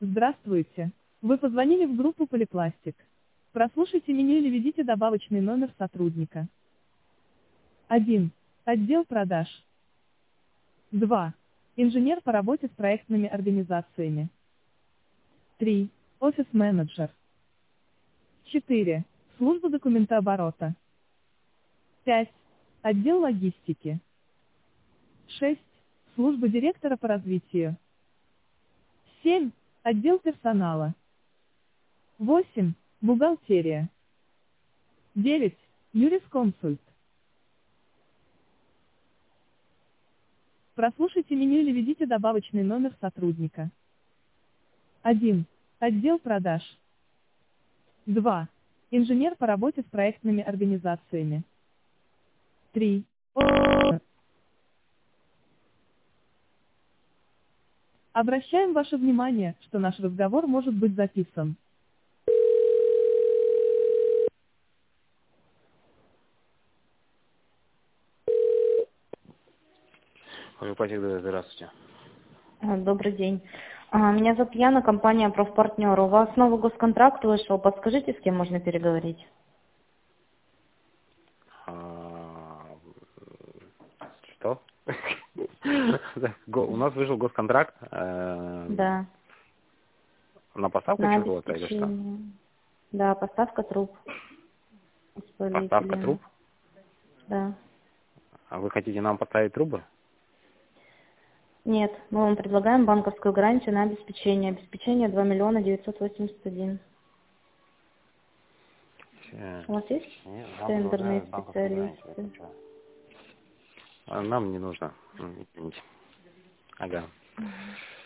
Здравствуйте. Вы позвонили в группу Полипластик. Прослушайте меню или введите добавочный номер сотрудника. 1. Отдел продаж. 2. Инженер по работе с проектными организациями. 3. Офис-менеджер. 4. Служба документооборота. 5. Отдел логистики. 6. Служба директора по развитию. 7. Отдел персонала. 8. Бухгалтерия. 9. Юрисконсульт. Прослушайте меню или введите добавочный номер сотрудника. 1. Отдел продаж. 2. Инженер по работе с проектными организациями. 3. Обращаем ваше внимание, что наш разговор может быть записан. Полипластик, здравствуйте. Добрый день. Меня зовут Яна, компания «Профпартнер». У вас новый госконтракт вышел. Подскажите, с кем можно переговорить? Что? У нас вышел госконтракт. Да. На поставку На чего-то или что? обеспечение. Да, поставка труб. Поставка труб? Да. А вы хотите нам поставить трубы? Нет, мы вам предлагаем банковскую гарантию на обеспечение. Обеспечение 2 миллиона 981. У вас есть тендерные специалисты? Нам не нужно. Извините. Ага.